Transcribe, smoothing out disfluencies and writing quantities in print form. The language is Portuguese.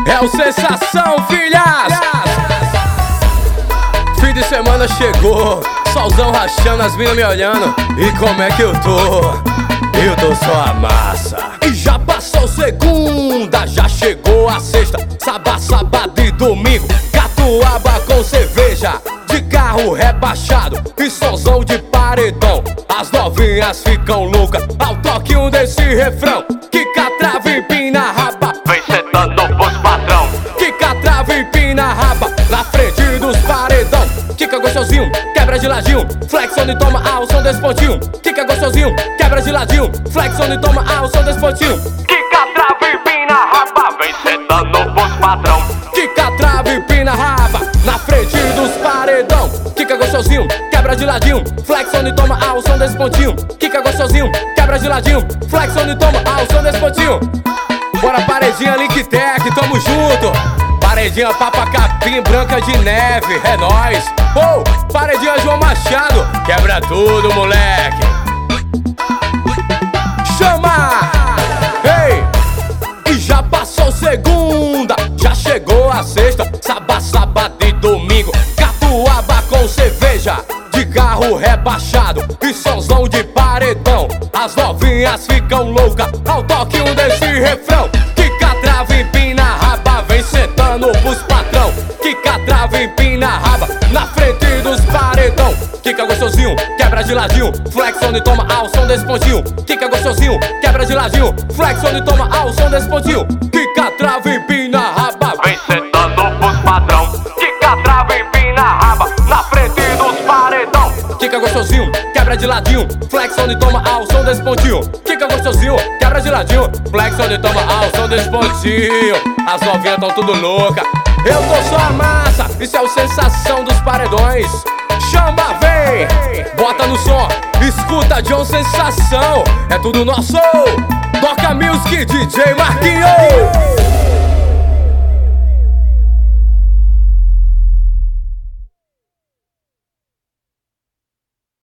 É o Sensação, filhas! Fim de semana chegou, solzão rachando, as minas me olhando. E como é que eu tô? Eu tô só a massa. E já passou segunda, já chegou a sexta. Sábado e domingo, catuaba com cerveja, de carro rebaixado e solzão de paredão. As novinhas ficam loucas ao toque desse refrão. Quica, trava, empina a raba, vem sentando pros padrão. quica, trava, empina a raba, na frente dos paredão. Quica gostosinho, quebra de ladinho, flexão e toma ao som desse pontinho. Quica gostosinho, quebra de ladinho, flexão e toma ao som desse pontinho. Quica, trava, empina a raba, vem sentando pros padrão. Quica, trava, empina a raba, na frente dos paredão. Quica gostosinho, quebra de ladinho, flexão e toma ao som desse pontinho. Quica gostosinho, quebra de ladinho, flexão e toma ao som desse pontinho. Bora paredinha Link Tech, tamo junto. Paredinha Papa Capim, Branca de Neve, é nóis. Paredinha João Machado, quebra tudo, moleque. Chama! Ei! E já passou segunda, já chegou a sexta. Sábado e domingo, catuaba com cerveja, de carro rebaixado e solzão de paredão. As novinhas ficam loucas ao toque desse refrão. Quica, trava, empina a raba, vem sentando pros patrão. Quica, trava, empina a raba, na frente dos paredão. Quica gostosinho, quebra de ladinho, flexão e toma ao som desse pontinho. Quica gostosinho, quebra de ladinho, flexão e toma ao som desse pontinho. Quica, trava, empina a raba, vem sentando pros padrão. Quica, trava, empina a raba, na frente dos paredão. Quica gostosinho, quebra de ladinho, flexão e toma ao som desse pontinho. Quica gostosinho, quebra de ladinho, flexão e toma ao som desse pontinho. As novinhas tão tudo louca, eu tô só a massa, isso é o Sensação dos paredões. Chama, vem, bota no som, escuta John Sensação, é tudo nosso. Toca Music, DJ Marquinhos.